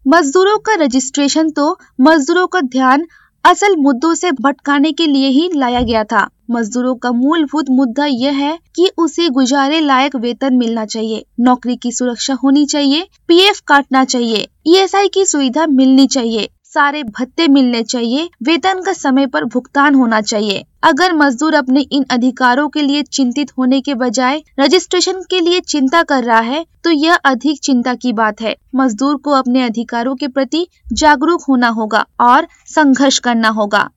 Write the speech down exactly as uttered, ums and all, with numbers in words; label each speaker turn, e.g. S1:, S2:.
S1: मजदूरों का रजिस्ट्रेशन तो मजदूरों का ध्यान असल मुद्दों से भटकाने के लिए ही लाया गया था। मजदूरों का मूलभूत मुद्दा यह है कि उसे गुजारे लायक वेतन मिलना चाहिए, नौकरी की सुरक्षा होनी चाहिए, पीएफ काटना चाहिए, ईएसआई की सुविधा मिलनी चाहिए, सारे भत्ते मिलने चाहिए, वेतन का समय पर भुगतान होना चाहिए। अगर मजदूर अपने इन अधिकारों के लिए चिंतित होने के बजाय रजिस्ट्रेशन के लिए चिंता कर रहा है तो यह अधिक चिंता की बात है। मजदूर को अपने अधिकारों के प्रति जागरूक होना होगा और संघर्ष करना होगा।